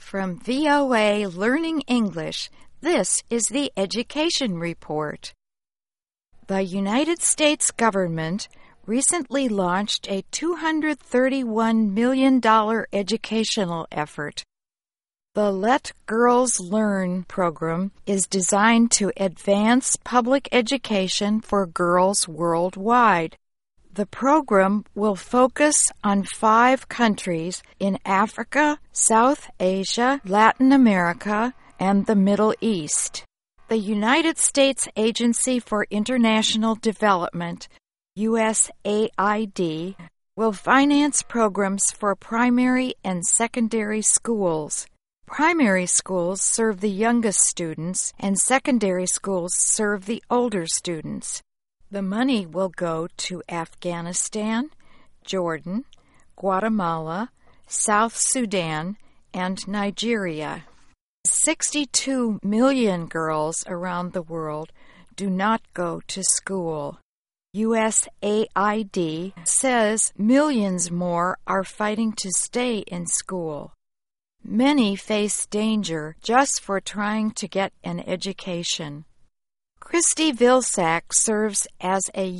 From VOA Learning English, this is the Education Report. The United States government recently launched a $231 million educational effort. The Let Girls Learn program is designed to advance public education for girls worldwide. The program will focus on 5 countries in Africa, South Asia, Latin America, and the Middle East. The United States Agency for International Development, USAID, will finance programs for primary and secondary schools. Primary schools serve the youngest students, and secondary schools serve the older students. The money will go to Afghanistan, Jordan, Guatemala, South Sudan, and Nigeria. 62 million girls around the world do not go to school. USAID says millions more are fighting to stay in school. Many face danger just for trying to get an education. Christy Vilsack serves as a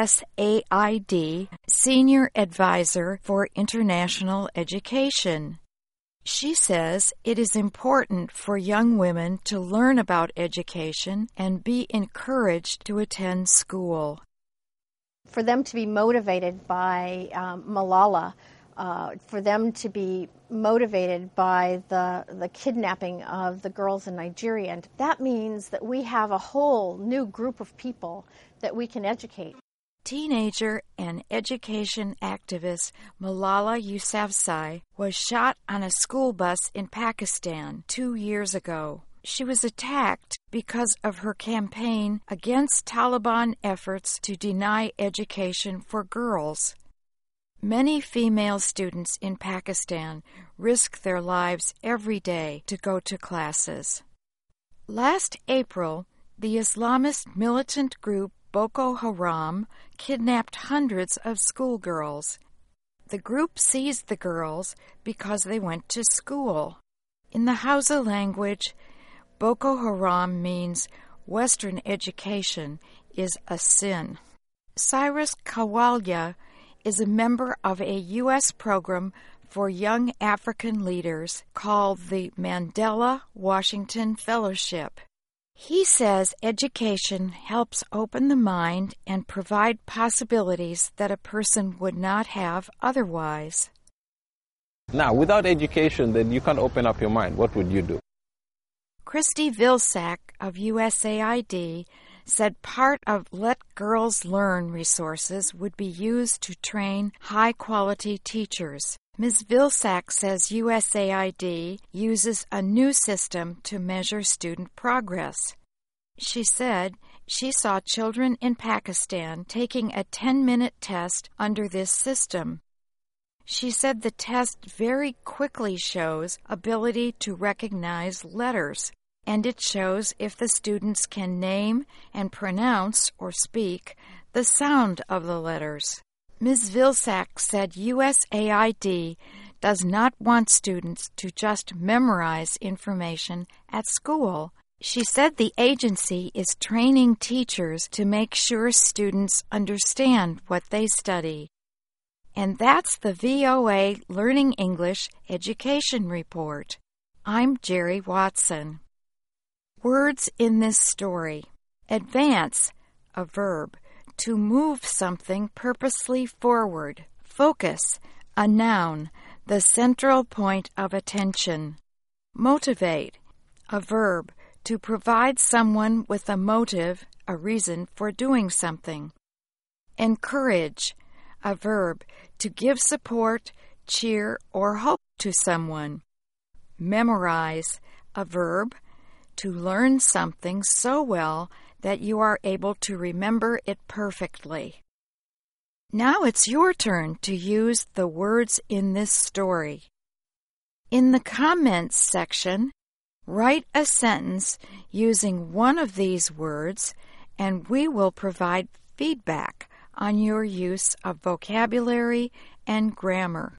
USAID Senior Advisor for International Education. She says it is important for young women to learn about education and be encouraged to attend school. For them to be motivated by Malala, for them to be motivated by the kidnapping of the girls in Nigeria, and that means that we have a whole new group of people that we can educate. Teenager and education activist Malala Yousafzai was shot on a school bus in Pakistan 2 years ago. She was attacked because of her campaign against Taliban efforts to deny education for girls. Many female students in Pakistan risk their lives every day to go to classes. Last April, the Islamist militant group Boko Haram kidnapped hundreds of schoolgirls. The group seized the girls because they went to school. In the Hausa language, Boko Haram means Western education is a sin. Cyrus Kawalya is a member of a U.S. program for young African leaders called the Mandela Washington Fellowship. He says education helps open the mind and provide possibilities that a person would not have otherwise. Now, without education, then you can't open up your mind. What would you do? Christy Vilsack of USAID said part of Let Girls Learn resources would be used to train high-quality teachers. Ms. Vilsack says USAID uses a new system to measure student progress. She said she saw children in Pakistan taking a 10-minute test under this system. She said the test very quickly shows ability to recognize letters, and it shows if the students can name and pronounce or speak the sound of the letters. Ms. Vilsack said USAID does not want students to just memorize information at school. She said the agency is training teachers to make sure students understand what they study. And that's the VOA Learning English Education Report. I'm Jerry Watson. Words in this story. Advance, a verb. To move something purposely forward. Focus, a noun, the central point of attention. Motivate, a verb, to provide someone with a motive, a reason for doing something. Encourage, a verb, to give support, cheer, or hope to someone. Memorize, a verb, to learn something so well that you are able to remember it perfectly. Now it's your turn to use the words in this story. In the comments section, write a sentence using one of these words, and we will provide feedback on your use of vocabulary and grammar.